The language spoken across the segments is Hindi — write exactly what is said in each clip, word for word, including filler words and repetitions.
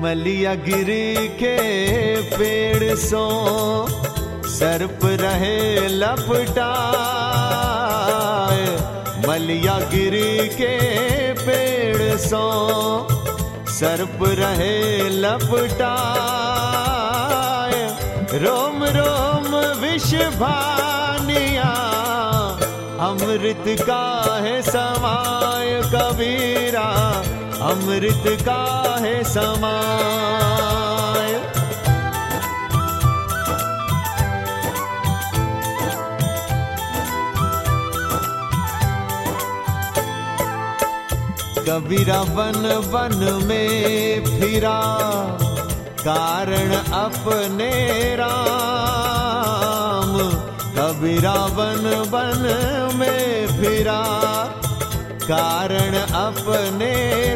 मलिया गिरी के पेड़ सो सर्प रहे लपटाए। मलिया गिरी के पेड़ सो सर्प रहे लपटाए। रोम रोम विष भानिया अमृत का है समाय। कबीरा अमृत का है समाय। कबीरा वन वन में फिरा कारण अपने राम। कबीरा वन वन में फिरा कारण अपने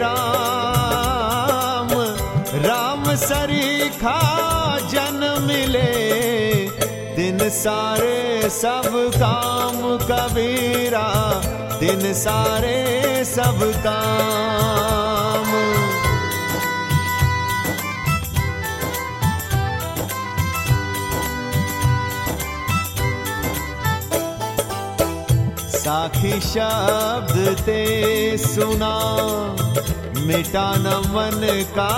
राम। राम सरीखा जन मिले दिन सारे सब काम। कबीरा दिन सारे सब काम। साखी शब्द ते सुना मिटा न मन का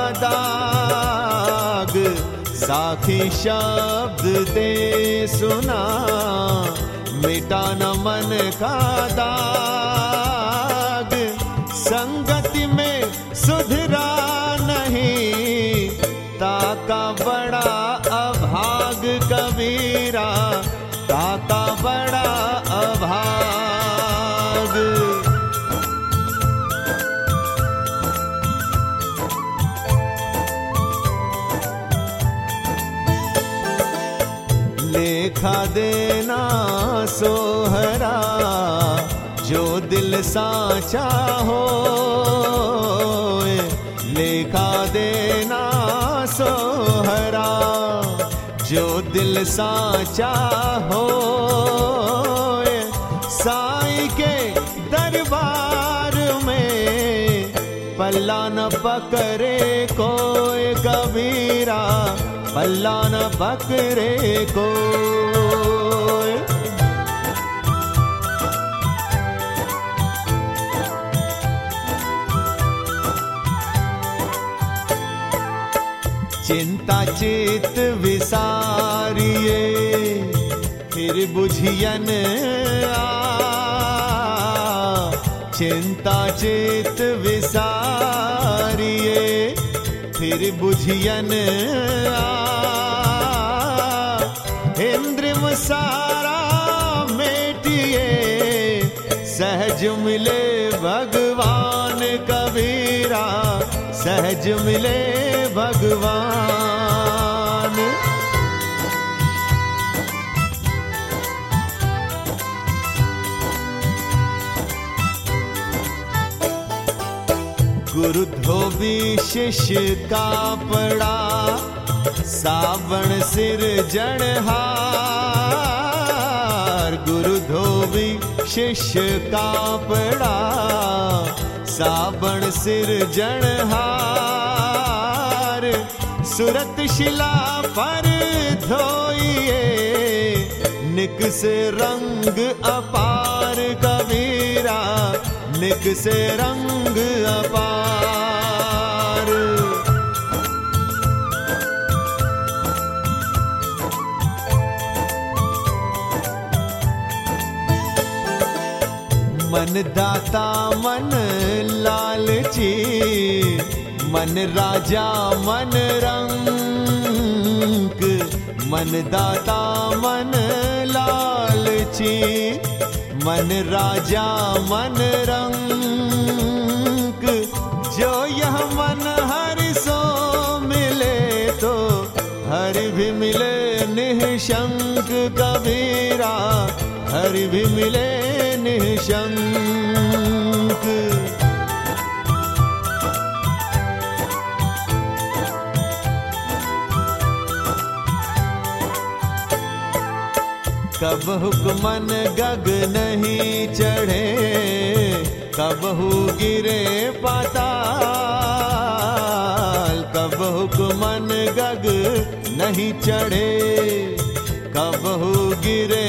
दाग। साखी शब्द ते सुना मिटा न मन का दाग। संगति में सुधरा नहीं ताका बड़ा अभाग। कबीरा ताका बड़ा अभाग। लेखा देना सोहरा जो दिल साचा हो। लेखा देना सोहरा जो दिल साचा हो। साईं के दरबार में पल्ला न पकड़े कोई। कबीरा पल्ला न पकड़े कोई। चिंता चित विसारिए फिर बुझियन आ। चिंता चित विसारिए फिर बुझियन आ। इंद्रिम सारा मेटिए सहज मिले भगवान। कबीरा सहज मिले भगवान। गुरु धोबी शिष्य का पड़ा सावण सिर जड़हार। गुरु धोबी शिष्य का पड़ा सावण सिर जड़हार। सुरत शिला पर धोइए निक से रंग अपार। कबीरा निक से रंग अपार। मन दाता मन लालची मन राजा मन रंक। मन दाता मन लालची मन राजा मन रंक। जो यह मन हरि सो मिले तो हरि भी मिले निःशंक। कबीरा हरि भी मिले निःशंक। कब हुक्मन गग नहीं चढ़े कबहू गिरे पाताल। कब हुक्मन गग नहीं चढ़े, कबहू गिरे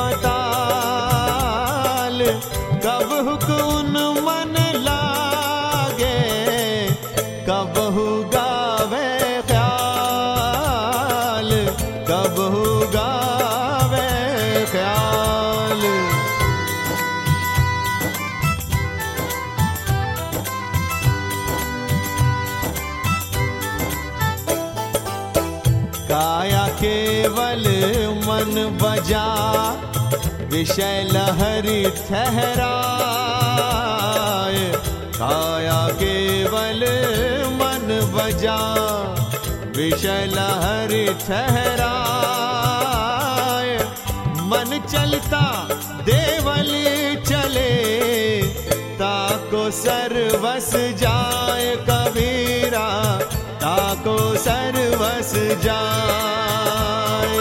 पताल, कब हुकुन मन लागे, कबहू गावे ख्याल, कबहू गावे ख्याल। काया केवल मन बजा, विषय लहरी ठहराए, काया केवल मन बजा, विषय लहरी ठहराए। मन चलता देवल चले, ताको सर्वस जाए कबीरा, ताको सर्वस जाए।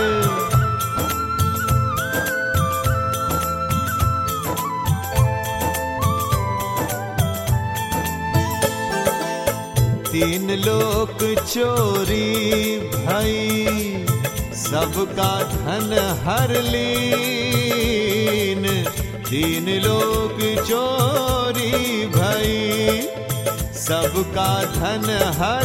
तीन लोक चोरी भई, सबका धन हर लीन, तीन लोक चोरी भई, सबका धन हर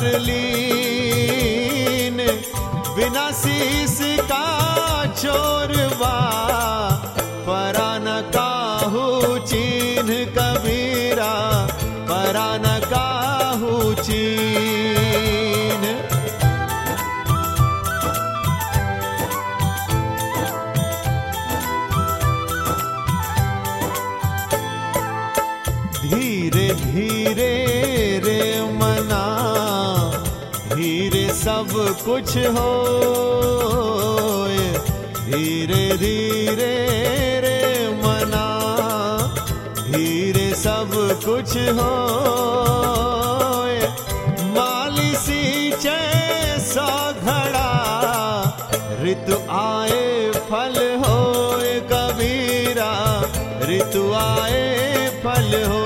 लीन। बिना शीस का चोरवा, परा न काहू चीन्ह कबीरा, परा न काहू चीन्ह। धीरे धीरे रे मना, धीरे सब कुछ होए, धीरे धीरे रे मना, धीरे सब कुछ होए। माली सींचे सौ घड़ा, ऋतु आए फल होए कबीरा, ऋतु आए फल हो।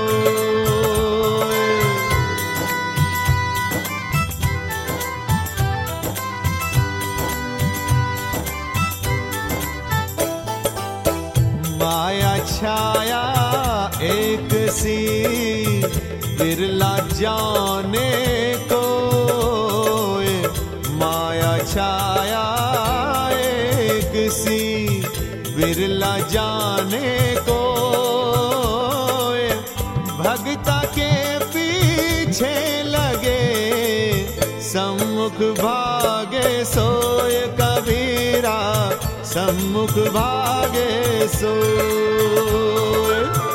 माया छाया एक सी, बिरला जाने को, माया छाया एक सी, बिरला जाने को। भगता के पीछे लगे, सम्मुख भागे सोए कबीरा, सम्मुख भागे सोए।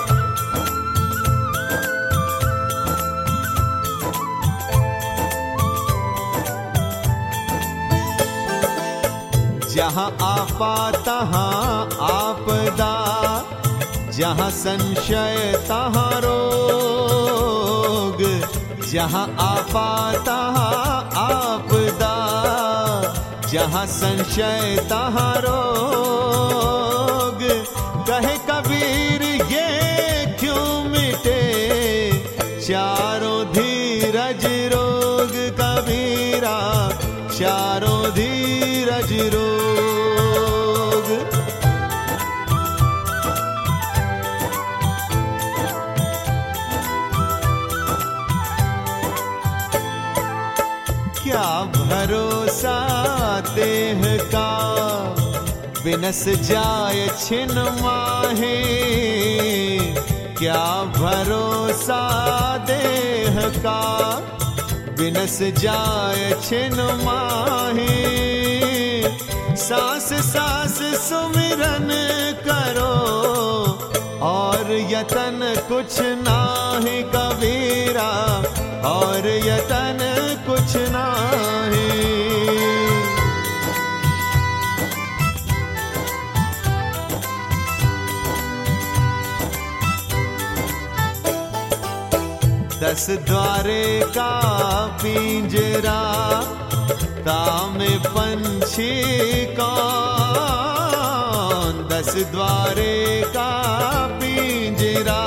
जहाँ आपा तहाँ आपदा, जहाँ संशय तहाँ रोग, जहाँ आपा तहाँ आपदा, जहाँ संशय तहाँ रोग। कहे कबीर ये क्यों मिटे, चारों धीरज रोग कबीरा, चारों धीरज रोग। क्या भरोसा देह का, बिनस जाए छिन माहे, क्या भरोसा देह का, बिनस जाए छिन माहे। सांस सांस सुमिरन करो, और यतन कुछ नाही कबीरा, और यतन कुछ नाही। दस द्वारे का पिंजरा, ताम पंछी कौन, दस द्वारे का पिंजरा,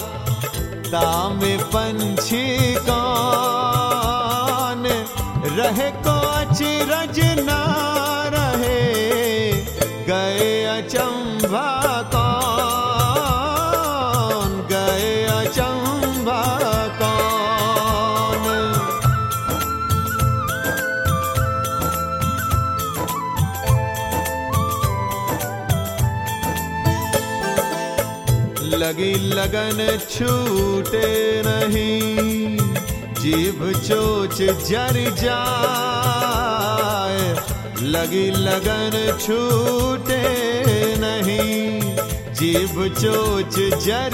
ताम पंछी कौन। रह लगी लगन छूटे नहीं, जीभ चोच जर जाए। लगी लगन छूटे नहीं, जीभ चोच जर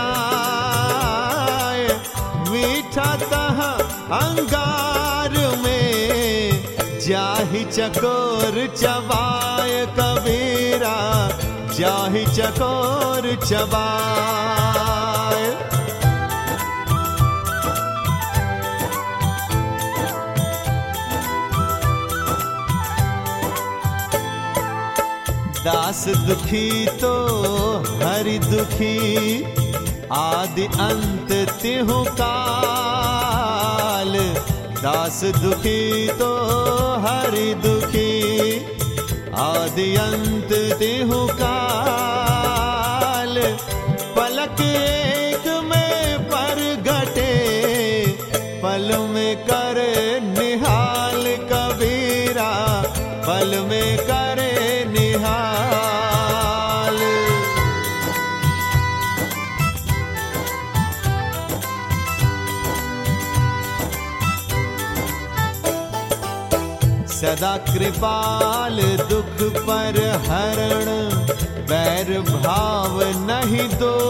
जाए। मीठा तह अंगार में, जाहि चकोर चबाए कबीरा, जाहि चकोर चबाए। दास दुखी तो हरि दुखी, आदि अंत तिहु काल। दास दुखी तो हरि दुखी, आदि अंत तिहु काल। पलक एक में परगटे, पल में कर निहाल कबीरा, पल में करे निहाल। सदा कृपाल दुख पर हरण, बैर भाव नहीं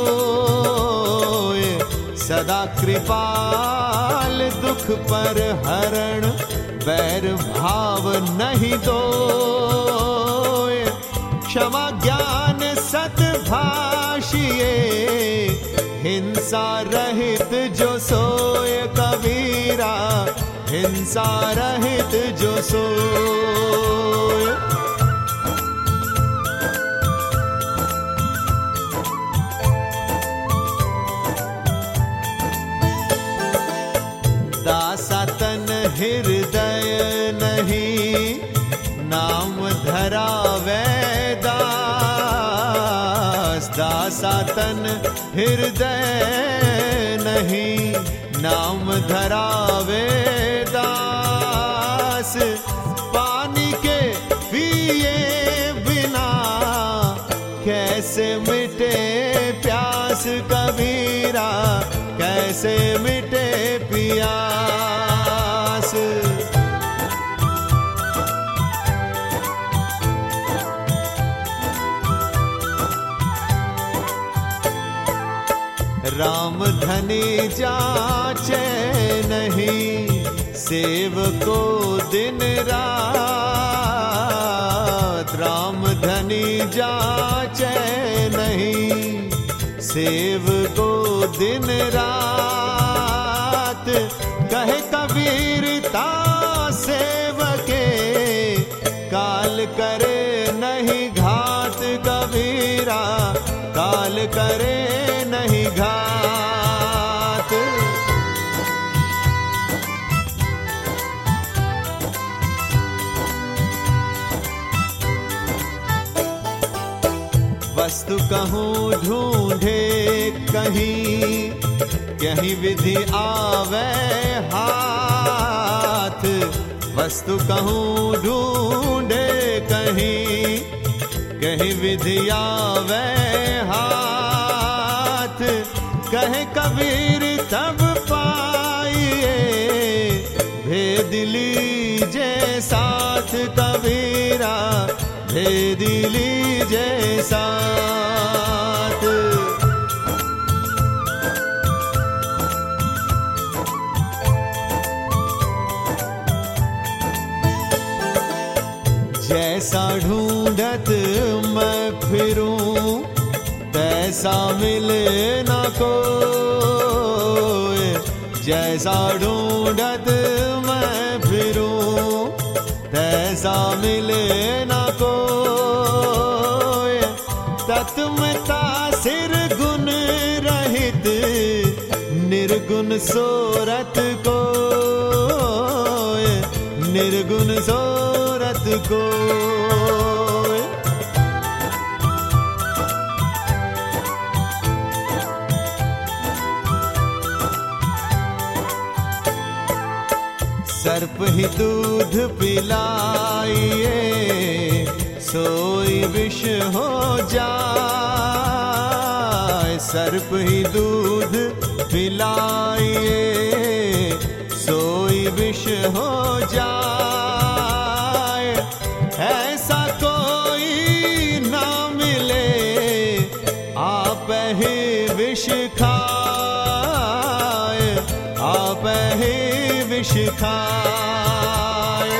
दोय। सदा कृपाल दुख पर हरण, बैर भाव नहीं दोय। क्षमा ज्ञान सद्भाषिए, हिंसा रहित जो सोय कबीरा, हिंसा रहित जो सोय। दासा तन हृदय नहीं, नाम धरावे दास। दासा तन हृदय नहीं, नाम धरावे दास। पानी के पिए बिना, कैसे मिटे प्यास कबीरा, कैसे मिटे प्यास। राम धनी जाचे नहीं, सेवको दिन रात। राम धनी जाचे नहीं, सेवको दिन रात। कहे कबीरता सेवके, काल करे नहीं घात कबीरा, काल करे नहीं घात। वस्तु कहूँ ढूंढे कहीं, कहीं विधि आवे हाथ। वस्तु कहूँ ढूंढे कहीं, कहीं विधि आवे हाथ। कहे कबीर तब पाइए, भेद लीजे साथ कबीरा, भेद लीजे साथ। जैसा ढूंढत मैं फिरूं, तैसा मिले न कोई। जैसा ढूंढत मैं फिरूं, तैसा मिले न कोई। तत्वता सिर गुण रहित, निर्गुण सोरत को, निर्गुण सोरत को। सर्प ही दूध पिलाइए, सोई विष हो जाए। सर्प ही दूध पिलाइए, सोई विष हो जाए। ऐसा कोई ना मिले, आप ही विष खाए, आप ही विष खाए।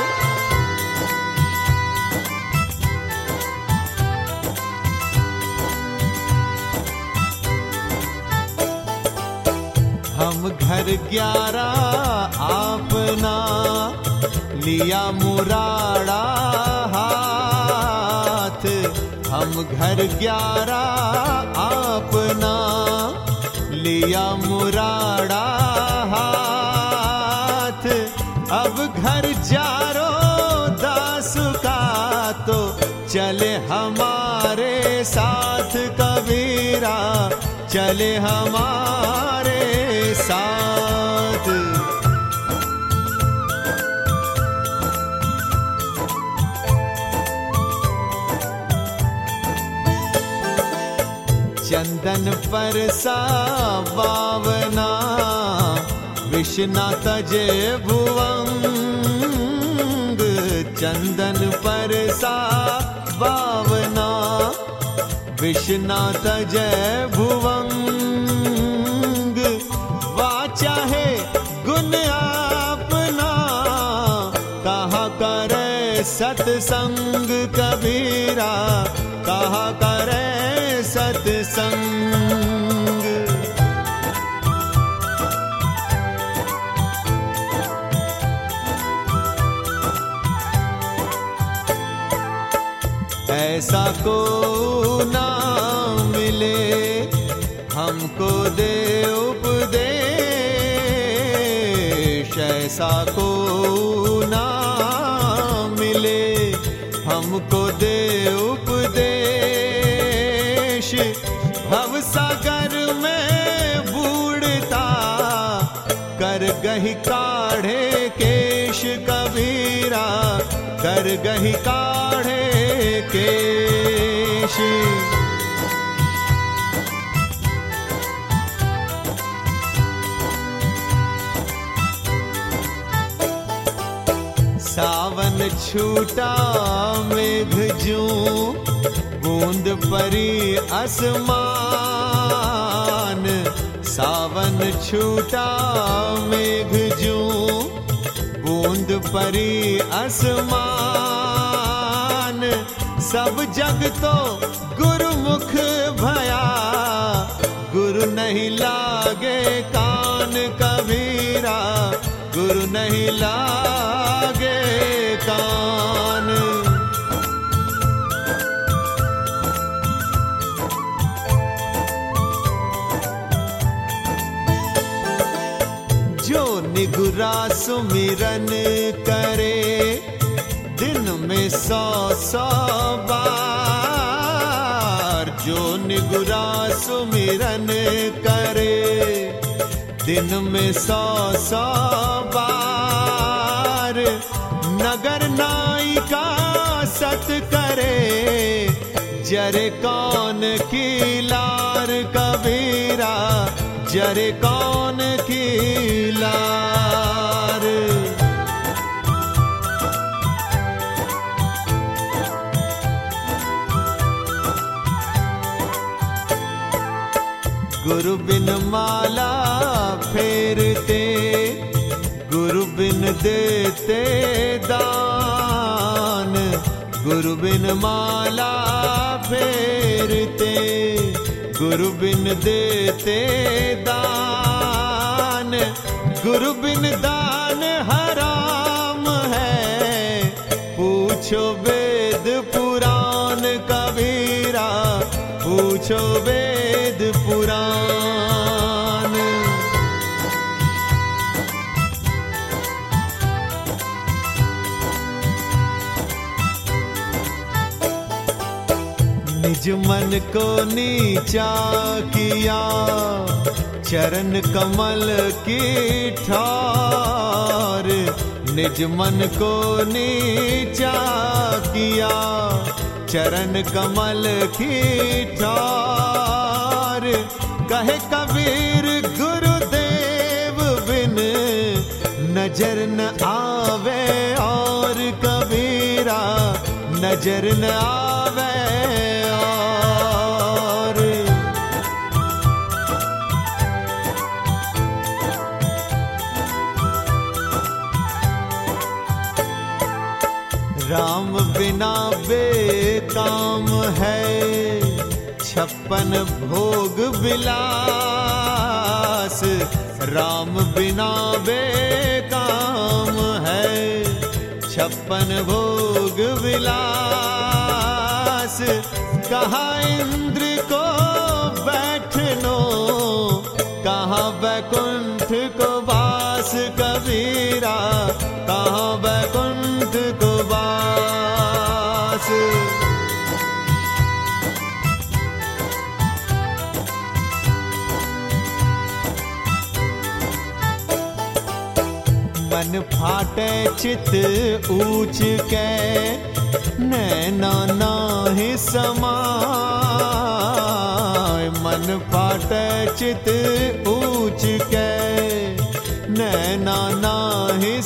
हम घर ग्यारह आपना, लिया मुराड़ा हाथ। हम घर ग्यारह आपना, लिया मुराड़ा हाथ। अब घर जारो दास का तो चले हमारे साथ कबीरा, चले हमारे साथ। चंदन पर सा बावना, विषना तजे भुवंग। चंदन पर सा बावना, विषना तजे भुवंग। वाचा है गुण आपना, कहा करे सत्संग कबीरा, कहा करे सत्संग। ऐसा को ना मिले, हमको दे उपदेश। ऐसा को ना मिले, हमको दे उपदेश। भवसागर में बूढ़ता, कर गही काढ़े केश कबीरा, कर गही काढ़े केश। सावन छूटा मेघ जूं, बूंद परी आसमान। सावन छूटा मेघ जूं, बूंद परी आसमान। सब जग तो गुरुमुख भया, गुरु नहीं लागे कान कबीरा, गुरु नहीं लागे कान। जो निगुरा सुमिरन करे, दिन में सौ सौ बार। जो निगुरा सुमिरन करे, दिन में सौ सौ बार। नगर नाई का सत करे, जरे कौन की लार कबीरा, जरे कौन की लार। गुरु बिन माला फेरते, गुरु बिन देते दान। गुरु बिन माला फेरते, गुरु बिन देते दान। गुरु बिन दान हराम है, पूछो वेद पुराण कबीरा, पूछो वेद पुराण। निज मन को नीचा किया, चरण कमल की ठार। निज मन को नीचा किया, चरण कमल की ठार। कहे कबीर गुरुदेव बिन नजर न आवे और कबीरा नजर न आवे और। राम बिना बेकाम है छप्पन भोग विलास, राम बिना बेकाम है छप्पन भोग विलास। कहाँ इंद्र को बैठनो कहाँ बैकुंठ को वास कबीरा कहाँ बैकुंठ को वास। मन फाटे चित ऊंच के नैना नाहि समाय, मन फाटे चित ऊंच के नैना नाहि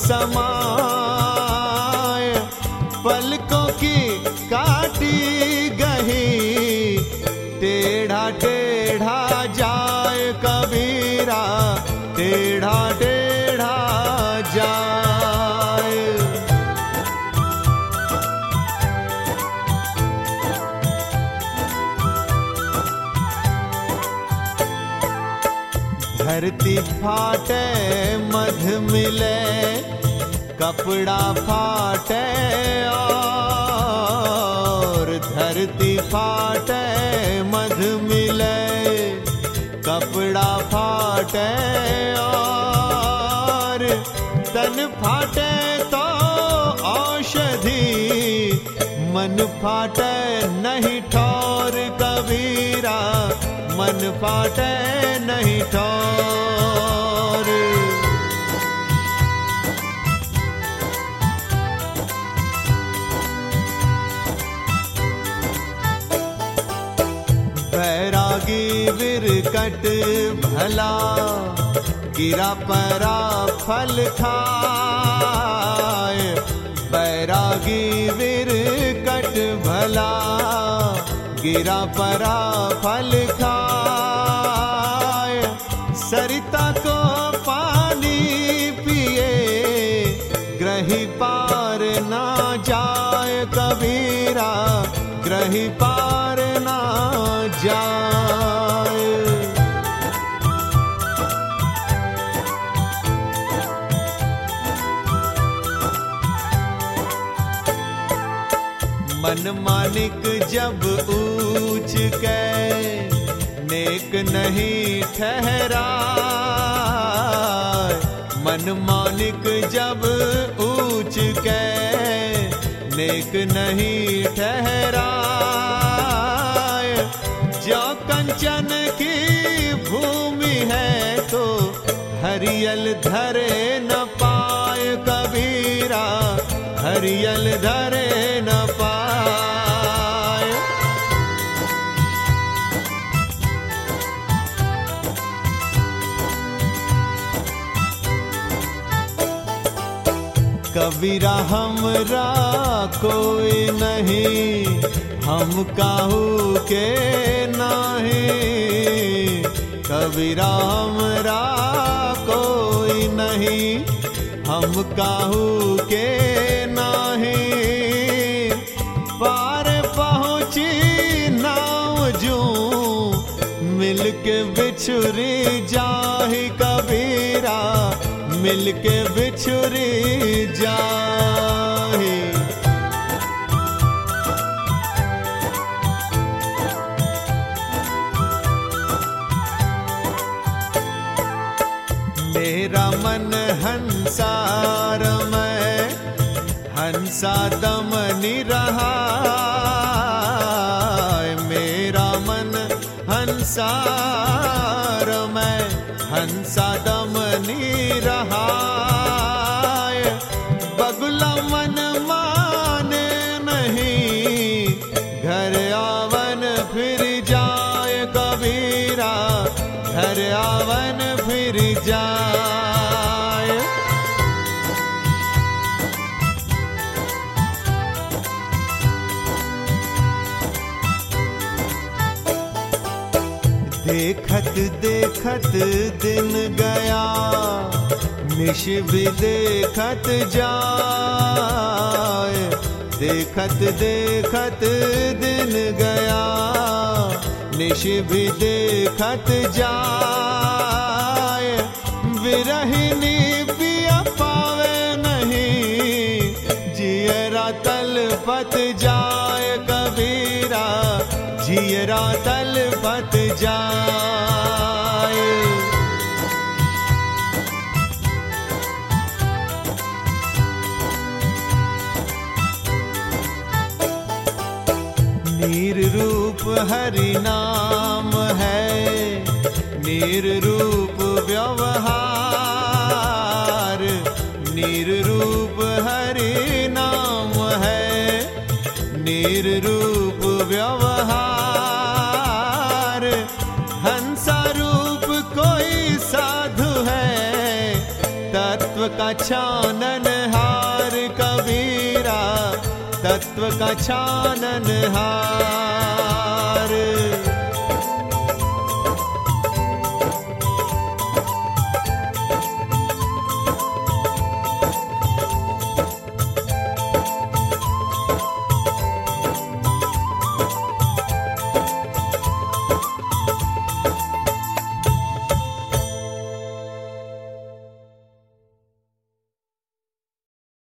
समाय। पलकों की काटी गही टेढ़ा टेढ़ा जाए कबीरा टेढ़ा टेढ़ा जाए। धरती फाटे मध मिले कपड़ा फाटे और, धरती फाटे मध मिले कपड़ा फाटे और। तन फाटे तो औषधि मन फाटे नहीं ठौर कबीरा मन फाटे नहीं ठौर। बैरागी विरकट भला गिरा परा फल खाए, बैरागी विरकट भला गिरा परा फल खाए। सरिता को पानी पिए ग्रही पार ना जाए कबीरा ग्रही पार ना जाए। मन मानिक जब ऊंच के नेक नहीं ठहरा, मन मानिक जब ऊंच के नेक नहीं ठहरा। जो कंचन की भूमि है तो हरियल धरे न पाए कबीरा हरियल धरे न पाए। कबीरा हमरा कोई नहीं हम काहू के नहीं, कबीरा हमरा कोई नहीं हम काहू के नहीं। पार पहुँची नाव जू मिलके बिछुरी जाहि कबीरा मिलके बिछुरी जाहि। मेरा मन हंसार में हंसा दमनी रहा, मेरा मन हंसार में हंसा दमनी रहा। बगुला मन माने नहीं घर आवन फिर जाए कबीरा पावन फिर जाए। देखत देखत दिन गया, निश भी देखत जाए। देखत देखत दिन गया, निश भी देखत जाए। विरहिनी पिया पावे नहीं, जियरा तलपत जाए कबीरा, जियरा तलपत जाए। नीर रूप हरि नाम है, नीर रूप व्यवहार। नीर रूप हरि नाम है, नीर रूप व्यवहार। हंसा रूप कोई साधु है, तत्व का छानन हार कबीरा, तत्व का छानन हार।